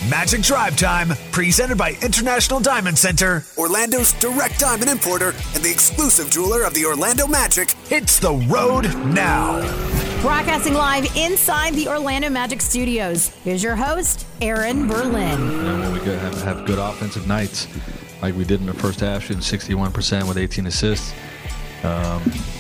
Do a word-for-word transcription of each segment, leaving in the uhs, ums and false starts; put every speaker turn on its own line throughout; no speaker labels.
Magic Drive Time, presented by International Diamond Center,
Orlando's direct diamond importer and the exclusive jeweler of the Orlando Magic.
hits the road now.
Broadcasting live inside the Orlando Magic Studios. Here's your host, Aaron Berlin.
You know, when we go have, have good offensive nights, like we did in the first half, shooting sixty-one percent with eighteen assists. Um,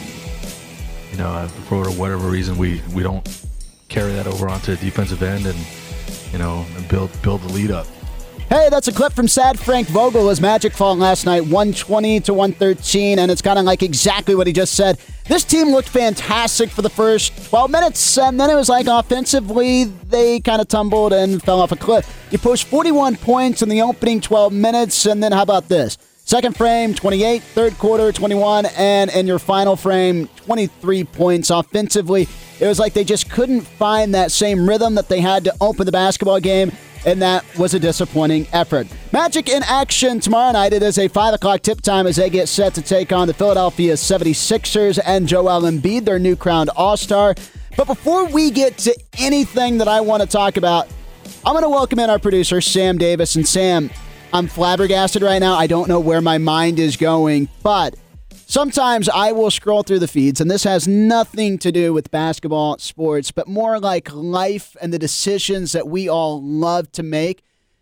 you know, for whatever reason, we, we don't carry that over onto the defensive end and, you know, build build the lead up.
Hey, that's a clip from Sad Frank Vogel as Magic fall last night, one twenty to one thirteen, and it's kind of like exactly what he just said. This team looked fantastic for the first twelve minutes, and then it was like offensively, they kind of tumbled and fell off a cliff. You pushed forty-one points in the opening twelve minutes, and then how about this? Second frame, twenty-eight, third quarter, twenty-one, and in your final frame, twenty-three points offensively. It was like they just couldn't find that same rhythm that they had to open the basketball game, and that was a disappointing effort. Magic in action tomorrow night. It is a five o'clock tip time as they get set to take on the Philadelphia seventy-sixers and Joel Embiid, their new crowned All-Star. But before we get to anything that I want to talk about, I'm going to welcome in our producer, Sam Davis. And Sam, I'm flabbergasted right now. I don't know where my mind is going, but sometimes I will scroll through the feeds, and this has nothing to do with basketball, sports, but more like life and the decisions that we all love to make.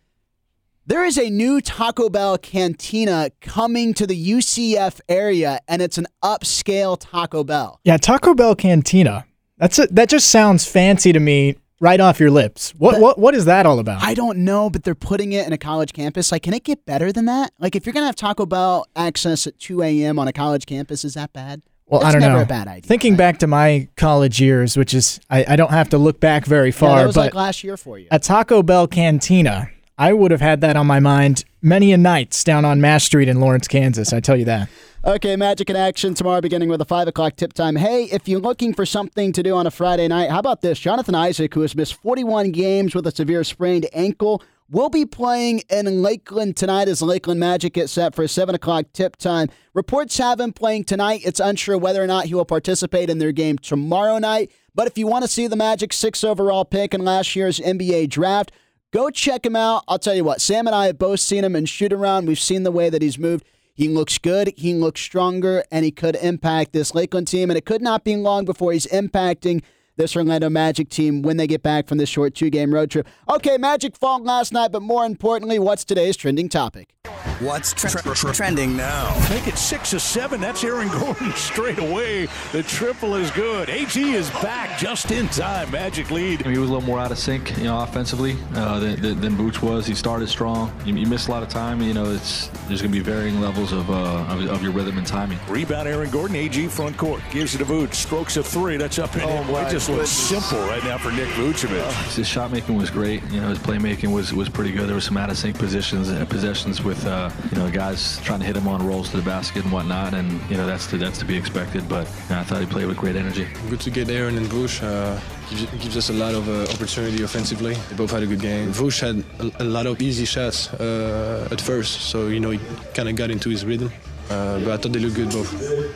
There is a new Taco Bell Cantina coming to the U C F area, and it's an upscale Taco Bell.
Yeah, Taco Bell Cantina. That's a, that just sounds fancy to me right off your lips. What what what is that all about?
I don't know, but they're putting it in a college campus. Like, can it get better than that? Like, if you're going to have Taco Bell access at two a.m. on a college campus, is that bad?
Well,
That's
I don't
never
know.
a bad idea.
Thinking
right?
back to my college years, which is, I, I don't have to look back very far,
yeah, that was
but
like last year for you.
a Taco Bell Cantina, I would have had that on my mind many a nights down on Mass Street in Lawrence, Kansas. I tell you that.
Okay, Magic in action tomorrow beginning with a five o'clock tip time. Hey, if you're looking for something to do on a Friday night, how about this? Jonathan Isaac, who has missed forty-one games with a severe sprained ankle, will be playing in Lakeland tonight as the Lakeland Magic get set for a seven o'clock tip time. Reports have him playing tonight. It's unsure whether or not he will participate in their game tomorrow night. But if you want to see the Magic's sixth overall pick in last year's N B A draft, go check him out. I'll tell you what, Sam and I have both seen him in shoot-around. We've seen the way that he's moved. He looks good, he looks stronger, and he could impact this Lakeland team. And it could not be long before he's impacting this Orlando Magic team when they get back from this short two-game road trip. Okay, Magic fall last night, but more importantly, what's today's trending topic?
What's tre- tre- trending now?
Make it six or seven. That's Aaron Gordon straight away. The triple is good. A G is back just in time. Magic lead.
He was a little more out of sync, you know, offensively uh, than, than, than Booch was. He started strong. You, you missed a lot of time. You know, it's there's going to be varying levels of, uh, of of your rhythm and timing.
Rebound, Aaron Gordon. A G front court gives it to Booch. Strokes a three. That's up and in. It just looks simple right now for Nick Vucevic.
His shot making was great. You know, his playmaking was was pretty good. There was some out of sync positions and possessions with uh, you know guys trying to hit him on rolls to the basket and whatnot, and you know that's to that's to be expected. But you know, I thought he played with great energy.
Good to get Aaron and Vuce. Uh, gives, gives us a lot of uh, opportunity offensively. They both had a good game. Vuce had a, a lot of easy shots uh, at first, so you know he kind of got into his rhythm. Uh, but I thought they looked good both.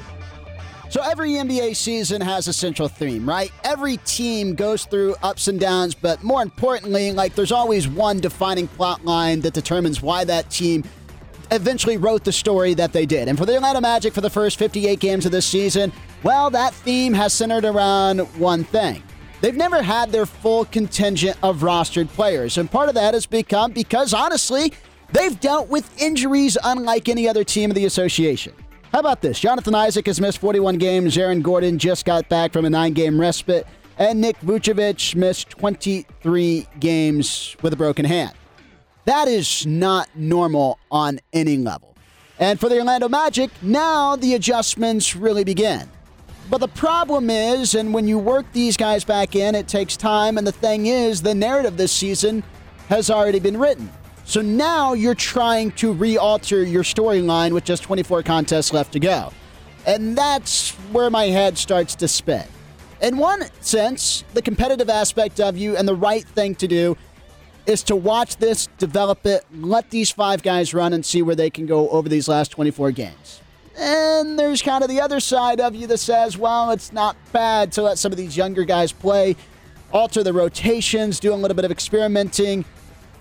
So every N B A season has a central theme, right? Every team goes through ups and downs, but more importantly, like there's always one defining plot line that determines why that team eventually wrote the story that they did. And for the Orlando Magic for the first fifty-eight games of this season, well, that theme has centered around one thing. They've never had their full contingent of rostered players. And part of that has become because, honestly, they've dealt with injuries unlike any other team in the association. How about this? Jonathan Isaac has missed forty-one games. Aaron Gordon just got back from a nine-game respite. And Nick Vucevic missed twenty-three games with a broken hand. That is not normal on any level. And for the Orlando Magic, now the adjustments really begin. But the problem is, and when you work these guys back in, it takes time. And the thing is, the narrative this season has already been written. So now you're trying to re-alter your storyline with just twenty-four contests left to go. And that's where my head starts to spin. In one sense, the competitive aspect of you and the right thing to do is to watch this, develop it, let these five guys run and see where they can go over these last twenty-four games. And there's kind of the other side of you that says, well, it's not bad to let some of these younger guys play, alter the rotations, do a little bit of experimenting,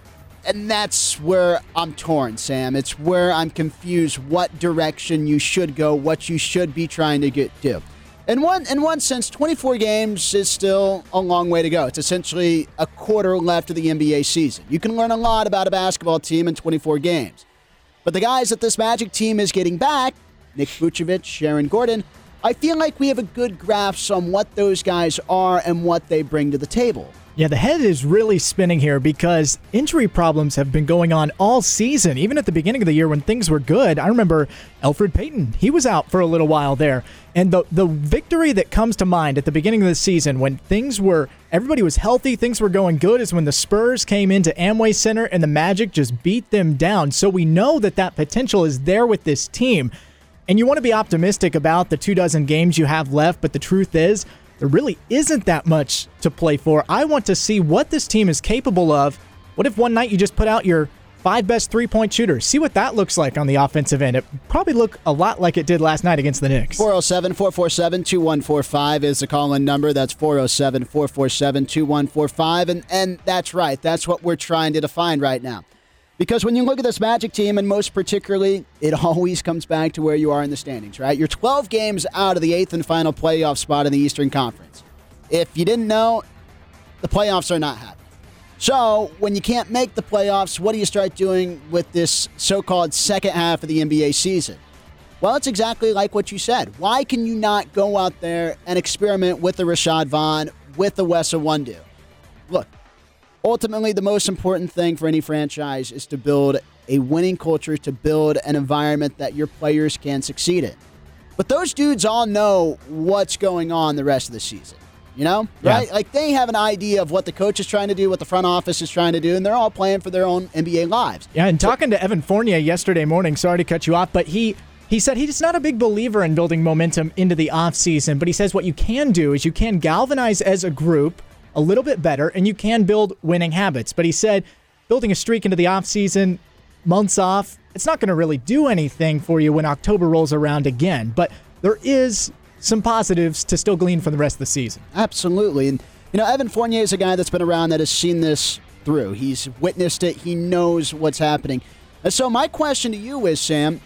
And that's where I'm torn, Sam. It's where I'm confused what direction you should go, what you should be trying to get do. In one, in one sense, twenty-four games is still a long way to go. It's essentially a quarter left of the N B A season. You can learn a lot about a basketball team in twenty-four games. But the guys that this Magic team is getting back, Nick Vucevic, Aaron Gordon, I feel like we have a good grasp on what those guys are and what they bring to the table.
Yeah, the head is really spinning here because injury problems have been going on all season. Even at the beginning of the year when things were good, I remember Elfrid Payton. He was out for a little while there. And the the victory that comes to mind at the beginning of the season when things were, everybody was healthy, things were going good, is when the Spurs came into Amway Center and the Magic just beat them down. So we know that that potential is there with this team. And you want to be optimistic about the two dozen games you have left, but the truth is, there really isn't that much to play for. I want to see what this team is capable of. What if one night you just put out your five best three-point shooters? See what that looks like on the offensive end. It probably look a lot like it did last night against the Knicks.
four oh seven, four four seven, two one four five is the call-in number. That's four oh seven, four four seven, two one four five. And, and that's right. That's what we're trying to define right now. Because when you look at this Magic team, and most particularly, it always comes back to where you are in the standings, right? You're twelve games out of the eighth and final playoff spot in the Eastern Conference. If you didn't know, the playoffs are not happening. So when you can't make the playoffs, what do you start doing with this so-called second half of the N B A season? Well, it's exactly like what you said. Why can you not go out there and experiment with the Rashad Vaughn, with the Wes Iwundu? Look, ultimately, the most important thing for any franchise is to build a winning culture, to build an environment that your players can succeed in. But those dudes all know what's going on the rest of the season. You know,
yeah.
right? Like, they have an idea of what the coach is trying to do, what the front office is trying to do, and they're all playing for their own N B A lives.
Yeah, and talking to Evan Fournier yesterday morning, sorry to cut you off, but he he said he's not a big believer in building momentum into the offseason, but he says what you can do is you can galvanize as a group a little bit better, and you can build winning habits. But he said building a streak into the offseason, months off, it's not going to really do anything for you when October rolls around again. But there is some positives to still glean from the rest of the season.
Absolutely. And, you know, Evan Fournier is a guy that's been around that has seen this through. He's witnessed it. He knows what's happening. And so my question to you is, Sam,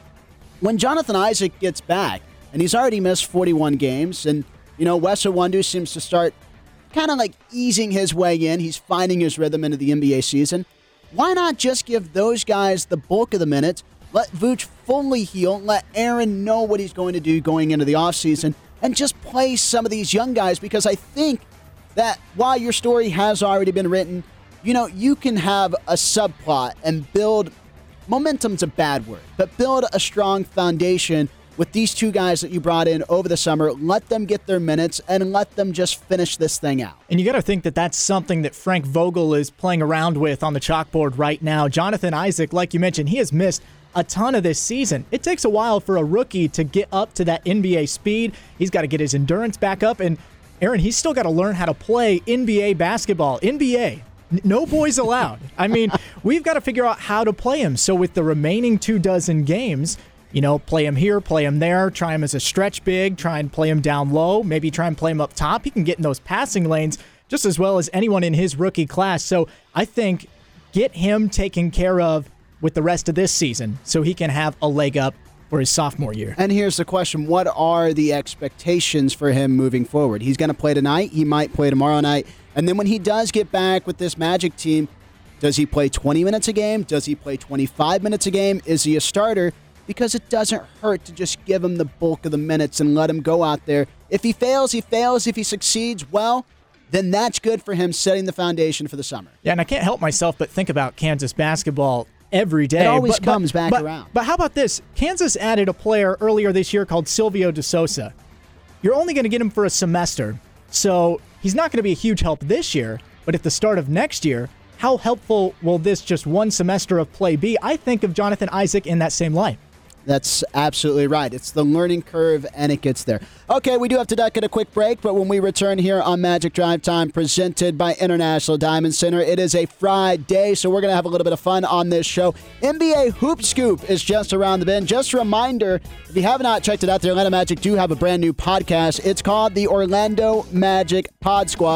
when Jonathan Isaac gets back, and he's already missed forty-one games, and, you know, Wes Iwundu seems to start kind of like easing his way in. He's finding his rhythm into the N B A season. Why not just give those guys the bulk of the minutes, let Vooch fully heal, let Aaron know what he's going to do going into the offseason, and just play some of these young guys? Because I think that while your story has already been written, you know, you can have a subplot and build, momentum's a bad word, but build a strong foundation with these two guys that you brought in over the summer. Let them get their minutes and let them just finish this thing out.
And you got to think that that's something that Frank Vogel is playing around with on the chalkboard right now. Jonathan Isaac, like you mentioned, he has missed a ton of this season. It takes a while for a rookie to get up to that N B A speed. He's got to get his endurance back up. And Aaron, he's still got to learn how to play N B A basketball. N B A. No boys allowed. I mean, we've got to figure out how to play him. So with the remaining two dozen games, you know, play him here, play him there, try him as a stretch big, try and play him down low, maybe try and play him up top. He can get in those passing lanes just as well as anyone in his rookie class. So I think get him taken care of with the rest of this season so he can have a leg up for his sophomore year.
And here's the question. What are the expectations for him moving forward? He's going to play tonight. He might play tomorrow night. And then when he does get back with this Magic team, does he play twenty minutes a game? Does he play twenty-five minutes a game? Is he a starter? Because it doesn't hurt to just give him the bulk of the minutes and let him go out there. If he fails, he fails. If he succeeds, well, then that's good for him, setting the foundation for the summer.
Yeah, and I can't help myself but think about Kansas basketball every day.
It always
but,
comes
but,
back
but,
around.
But how about this? Kansas added a player earlier this year called Silvio De Sousa. You're only going to get him for a semester, so he's not going to be a huge help this year, but at the start of next year, how helpful will this just one semester of play be? I think of Jonathan Isaac in that same light.
That's absolutely right. It's the learning curve, and it gets there. Okay, we do have to duck at a quick break, but when we return here on Magic Drive Time, presented by International Diamond Center, it is a Friday, so we're going to have a little bit of fun on this show. N B A Hoop Scoop is just around the bend. Just a reminder, if you have not checked it out, the Orlando Magic do have a brand new podcast. It's called the Orlando Magic Pod Squad.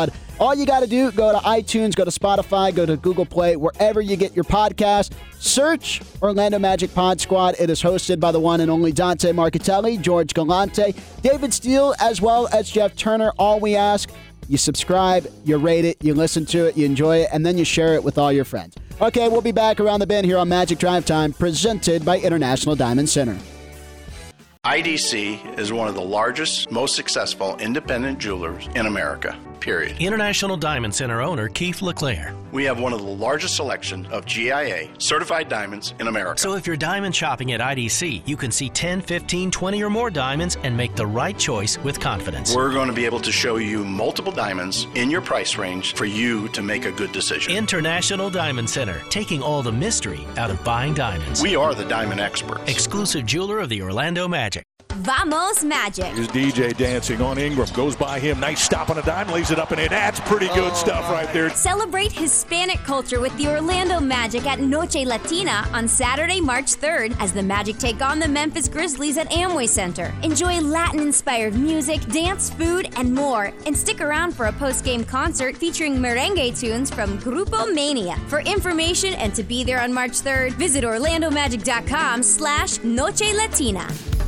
All you got to do, go to iTunes, go to Spotify, go to Google Play, wherever you get your podcast. Search Orlando Magic Pod Squad. It is hosted by the one and only Dante Marchitelli, George Galante, David Steele, as well as Jeff Turner. All we ask, you subscribe, you rate it, you listen to it, you enjoy it, and then you share it with all your friends. Okay, we'll be back around the bend here on Magic Drive Time, presented by International Diamond Center.
I D C is one of the largest, most successful independent jewelers in America, period.
International Diamond Center owner Keith LeClaire.
We have one of the largest selection of G I A certified diamonds in America.
So if you're diamond shopping at I D C, you can see ten, fifteen, twenty or more diamonds and make the right choice with confidence.
We're going to be able to show you multiple diamonds in your price range for you to make a good decision.
International Diamond Center, taking all the mystery out of buying diamonds.
We are the diamond experts.
Exclusive jeweler of the Orlando Magic.
Vamos Magic.
Here's D J dancing on Ingram. Goes by him. Nice stop on a dime. Lays it up and in. That's pretty good oh, stuff right there.
Celebrate Hispanic culture with the Orlando Magic at Noche Latina on Saturday, March third, as the Magic take on the Memphis Grizzlies at Amway Center. Enjoy Latin-inspired music, dance, food, and more. And stick around for a post-game concert featuring merengue tunes from Grupo Mania. For information and to be there on March third, visit orlandomagic.com slash Noche Latina.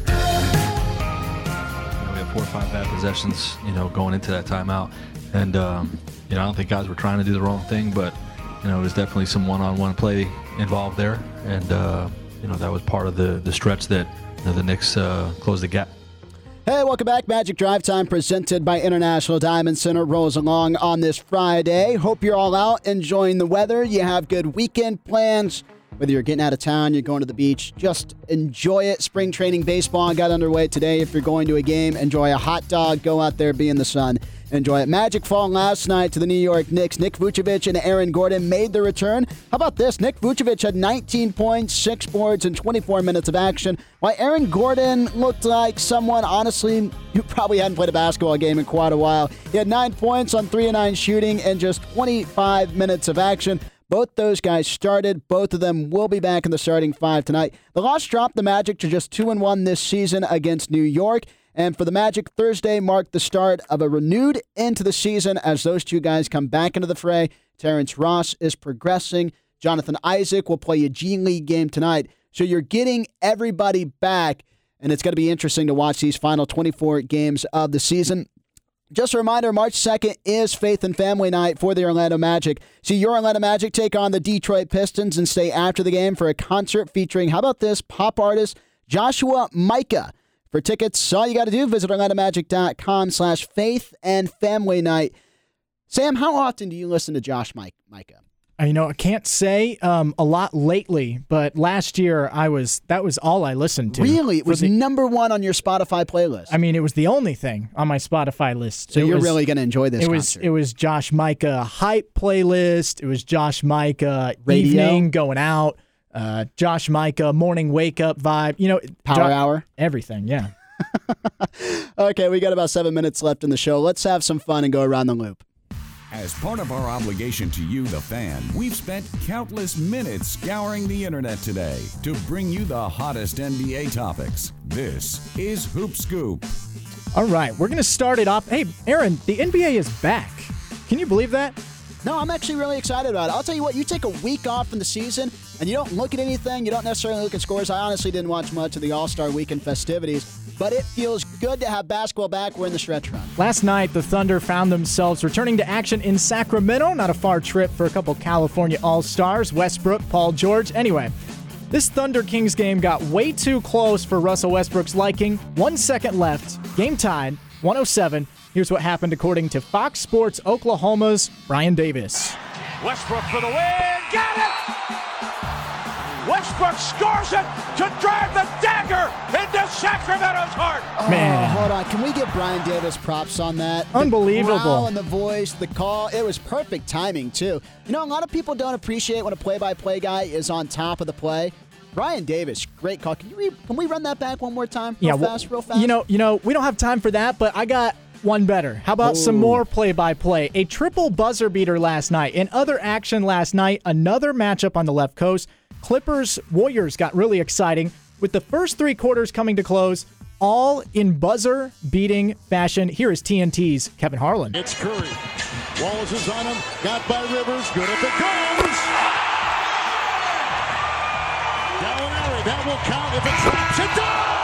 Four or five bad possessions, you know, going into that timeout. And, um, you know, I don't think guys were trying to do the wrong thing, but, you know, there's definitely some one-on-one play involved there. And, uh, you know, that was part of the, the stretch that, you know, the Knicks uh, closed the gap.
Hey, welcome back. Magic Drive Time presented by International Diamond Center rolls along on this Friday. Hope you're all out enjoying the weather. You have good weekend plans. Whether you're getting out of town, you're going to the beach, just enjoy it. Spring training baseball got underway today. If you're going to a game, enjoy a hot dog, go out there, be in the sun, enjoy it. Magic fall last night to the New York Knicks. Nick Vucevic and Aaron Gordon made the return. How about this? Nick Vucevic had nineteen points, six boards, and twenty-four minutes of action, while Aaron Gordon looked like someone, honestly, who probably hadn't played a basketball game in quite a while. He had nine points on three of nine shooting and just twenty-five minutes of action. Both those guys started. Both of them will be back in the starting five tonight. The loss dropped the Magic to just two and one this season against New York. And for the Magic, Thursday marked the start of a renewed end to the season as those two guys come back into the fray. Terrence Ross is progressing. Jonathan Isaac will play a G League game tonight. So you're getting everybody back, and it's going to be interesting to watch these final twenty-four games of the season. Just a reminder, March second is Faith and Family Night for the Orlando Magic. See your Orlando Magic take on the Detroit Pistons and stay after the game for a concert featuring, how about this, pop artist Joshua Micah. For tickets, all you got to do, visit orlandomagic.com slash faith and family night. Sam, how often do you listen to Josh Micah?
You know, I can't say um, a lot lately, but last year I was that was all I listened to.
Really? It was the, number one on your Spotify playlist.
I mean, it was the only thing on my Spotify list.
So
it
you're
was,
really going to enjoy this
it
concert.
Was, it was Josh Micah hype playlist. It was Josh Micah
Radio.
Evening going out. Uh, Josh Micah morning wake up vibe. You know,
Power
jo-
hour.
Everything, yeah.
Okay, we got about seven minutes left in the show. Let's have some fun and go around the loop.
As part of our obligation to you, the fan, we've spent countless minutes scouring the internet today to bring you the hottest N B A topics. This is Hoop Scoop.
All right, we're going to start it off. Hey, Aaron, the N B A is back. Can you believe that?
No, I'm actually really excited about it. I'll tell you what, you take a week off in the season and you don't look at anything, you don't necessarily look at scores. I honestly didn't watch much of the All-Star Weekend festivities, but it feels good to have basketball back. We're in the stretch run.
Last night, the Thunder found themselves returning to action in Sacramento. Not a far trip for a couple California All-Stars, Westbrook, Paul George. Anyway, this Thunder Kings game got way too close for Russell Westbrook's liking. One second left, game tied, one oh seven. Here's what happened according to Fox Sports Oklahoma's Brian Davis.
Westbrook for the win. Got it! Westbrook scores it to drive the dagger into Sacramento's heart.
Man.
Oh, hold on. Can we give Brian Davis props on that?
Unbelievable.
The growl and the voice, the call. It was perfect timing, too. You know, a lot of people don't appreciate when a play-by-play guy is on top of the play. Brian Davis, great call. Can, you re- can we run that back one more time? Real
yeah,
fast, real fast.
You know, you know, we don't have time for that, but I got one better. How about Ooh. some more play-by-play? A triple buzzer beater last night. In other action last night, another matchup on the left coast. Clippers-Warriors got really exciting with the first three quarters coming to close, all in buzzer-beating fashion. Here is T N T's Kevin Harlan.
It's Curry.
Wallace is on him. Got by Rivers. Good if it goes. Gallinari, that will count if it traps. It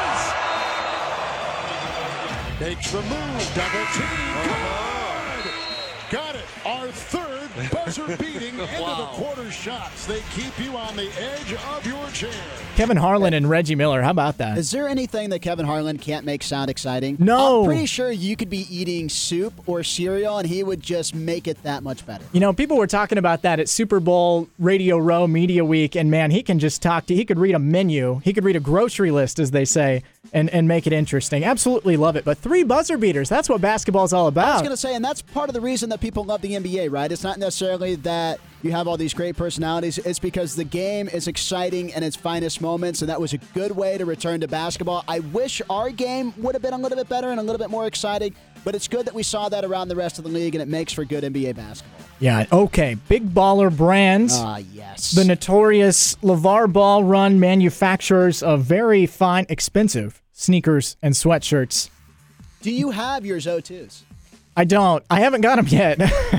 does! Takes the move. Double team. Good. Got it. Our third buzzer beating into wow. the quarter shots. They keep you on the edge of your chair.
Kevin Harlan and Reggie Miller. How about that?
Is there anything that Kevin Harlan can't make sound exciting?
No.
I'm pretty sure you could be eating soup or cereal and he would just make it that much better.
You know, people were talking about that at Super Bowl Radio Row Media Week, and man, he can just talk to, he could read a menu. He could read a grocery list, as they say, and, and make it interesting. Absolutely love it. But three buzzer beaters, that's what basketball's all about.
I was going to say, and that's part of the reason that people love the N B A, right? It's not necessarily that you have all these great personalities. It's because the game is exciting in its finest moments, and that was a good way to return to basketball. I wish our game would have been a little bit better and a little bit more exciting, but it's good that we saw that around the rest of the league, and it makes for good N B A basketball.
Yeah, okay. Big Baller Brands.
Ah, yes.
The notorious LeVar Ball run manufacturers of very fine, expensive sneakers and sweatshirts.
Do you have your O twos?
I don't. I haven't got them yet.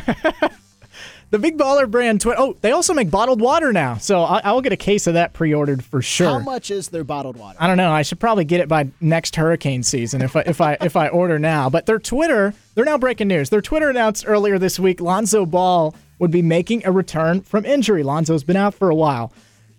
The Big Baller Brand. Twi- oh, they also make bottled water now, so I- I'll get a case of that pre-ordered for sure.
How much is their bottled water?
I don't know. I should probably get it by next hurricane season if I if I if I order now. But their Twitter, they're now breaking news. Their Twitter announced earlier this week Lonzo Ball would be making a return from injury. Lonzo's been out for a while.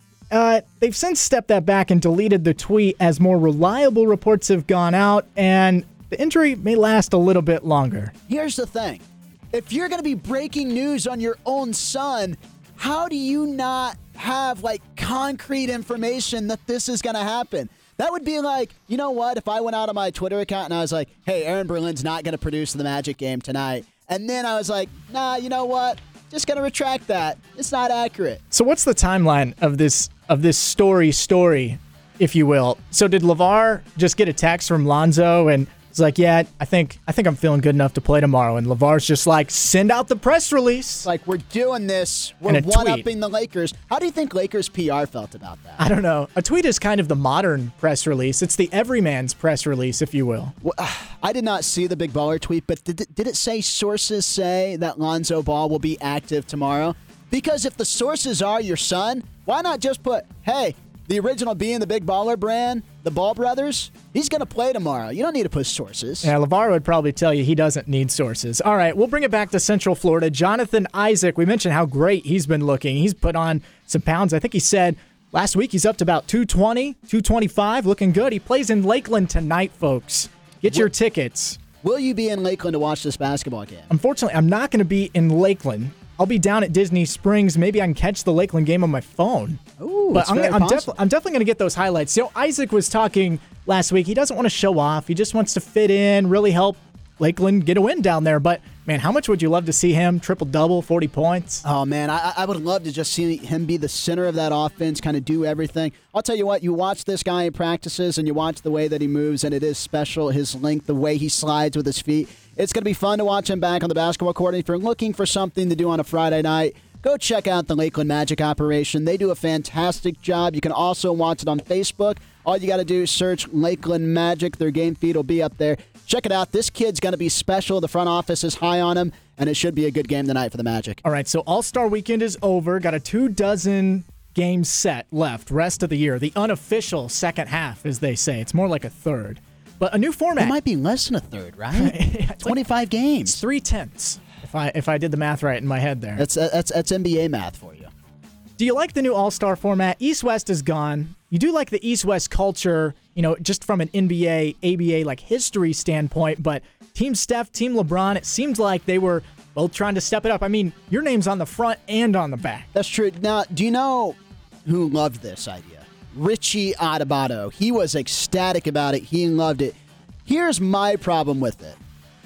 Uh, they've since stepped that back and deleted the tweet as more reliable reports have gone out, and the injury may last a little bit longer.
Here's the thing. If you're going to be breaking news on your own son, how do you not have, like, concrete information that this is going to happen? That would be like, you know what, if I went out on my Twitter account and I was like, hey, Aaron Berlin's not going to produce the Magic game tonight. And then I was like, nah, you know what? Just going to retract that. It's not accurate.
So what's the timeline of this of this story story, if you will? So did LeVar just get a text from Lonzo and it's like, yeah, I think I think I'm feeling good enough to play tomorrow. And LeVar's just like, send out the press release.
Like, we're doing this. We're one-upping the Lakers. How do you think Lakers P R felt about that?
I don't know. A tweet is kind of the modern press release. It's the everyman's press release, if you will.
Well, uh, I did not see the Big Baller tweet, but did it, did it say sources say that Lonzo Ball will be active tomorrow? Because if the sources are your son, why not just put, hey, the original being the Big Baller Brand, the Ball brothers, he's going to play tomorrow. You don't need to put sources.
Yeah, LeVar would probably tell you he doesn't need sources. All right, we'll bring it back to Central Florida. Jonathan Isaac, we mentioned how great he's been looking. He's put on some pounds. I think he said last week he's up to about two twenty, two twenty-five, looking good. He plays in Lakeland tonight, folks. Get your tickets.
Will you be in Lakeland to watch this basketball game?
Unfortunately, I'm not going to be in Lakeland. I'll be down at Disney Springs. Maybe I can catch the Lakeland game on my phone.
Ooh,
but I'm, I'm, def- I'm definitely going to get those highlights. You know, Isaac was talking last week. He doesn't want to show off. He just wants to fit in, really help Lakeland get a win down there. But, man, how much would you love to see him? Triple-double, forty points?
Oh, man, I, I would love to just see him be the center of that offense, kind of do everything. I'll tell you what, you watch this guy in practices and you watch the way that he moves, and it is special, his length, the way he slides with his feet. It's going to be fun to watch him back on the basketball court. And if you're looking for something to do on a Friday night, go check out the Lakeland Magic operation. They do a fantastic job. You can also watch it on Facebook. All you got to do is search Lakeland Magic. Their game feed will be up there. Check it out. This kid's going to be special. The front office is high on him, and it should be a good game tonight for the Magic.
All right, so All-Star Weekend is over. Got a two-dozen game set left rest of the year. The unofficial second half, as they say. It's more like a third. But a new format.
It might be less than a third, right? yeah, twenty-five like, games.
It's three-tenths, if I if I did the math right in my head there.
That's, that's, that's N B A math for you.
Do you like the new All-Star format? East-West is gone. You do like the East-West culture, you know, just from an N B A, A B A, like, history standpoint, but Team Steph, Team LeBron, it seems like they were both trying to step it up. I mean, your name's on the front and on the back.
That's true. Now, do you know who loved this idea? Richie Adubato. He was ecstatic about it. He loved it. Here's my problem with it.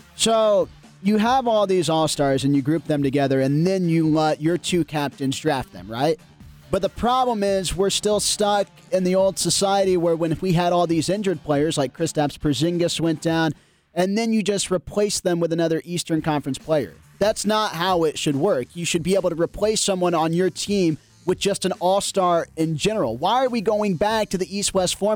So you have all these All-Stars and you group them together and then you let your two captains draft them, right? But the problem is we're still stuck in the old society where when we had all these injured players like Kristaps Porzingis went down and then you just replace them with another Eastern Conference player. That's not how it should work. You should be able to replace someone on your team with just an all-star in general. Why are we going back to the East-West format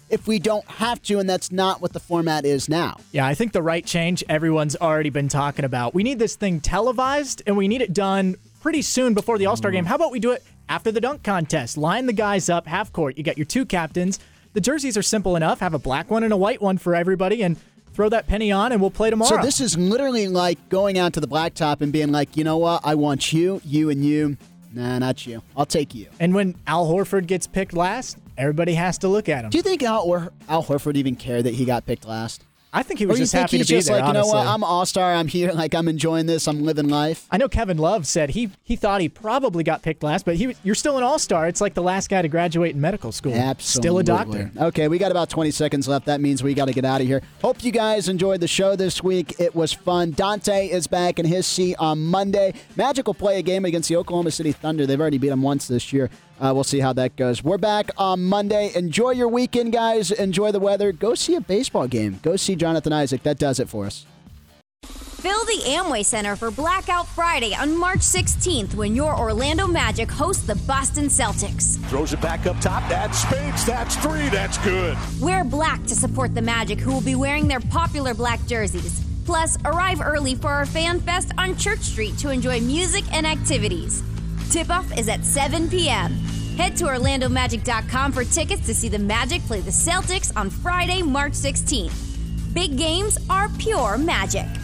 if we don't have to, and that's not what the format is now.
Yeah, I think the right change everyone's already been talking about. We need this thing televised, and we need it done pretty soon before the All-Star game. How about we do it after the dunk contest? Line the guys up, half court. You got your two captains. The jerseys are simple enough. Have a black one and a white one for everybody, and throw that penny on, and we'll play tomorrow.
So this is literally like going out to the blacktop and being like, you know what? I want you, you, and you. Nah, not you. I'll take you.
And when Al Horford gets picked last, everybody has to look at him.
Do you think Al, or- Al Horford even cared that he got picked last?
I think he was
or
just
you think
happy
he's
to be
just
there,
like, you
honestly.
know what? I'm an all-star. I'm here. Like, I'm enjoying this. I'm living life.
I know Kevin Love said he he thought he probably got picked last, but he you're still an all-star. It's like the last guy to graduate in medical school.
Absolutely.
Still a doctor.
Okay, we got about twenty seconds left. That means we got to get out of here. Hope you guys enjoyed the show this week. It was fun. Dante is back in his seat on Monday. Magic will play a game against the Oklahoma City Thunder. They've already beat them once this year. Uh, we'll see how that goes. We're back on Monday. Enjoy your weekend, guys. Enjoy the weather. Go see a baseball game. Go see Jonathan Isaac. That does it for us.
Fill the Amway Center for Blackout Friday on March sixteenth when your Orlando Magic host the Boston Celtics.
Throws it back up top. That's spades. That's three. That's good.
Wear black to support the Magic, who will be wearing their popular black jerseys. Plus, arrive early for our Fan Fest on Church Street to enjoy music and activities. Tip-off is at seven p.m. Head to Orlando Magic dot com for tickets to see the Magic play the Celtics on Friday, March sixteenth. Big games are pure magic.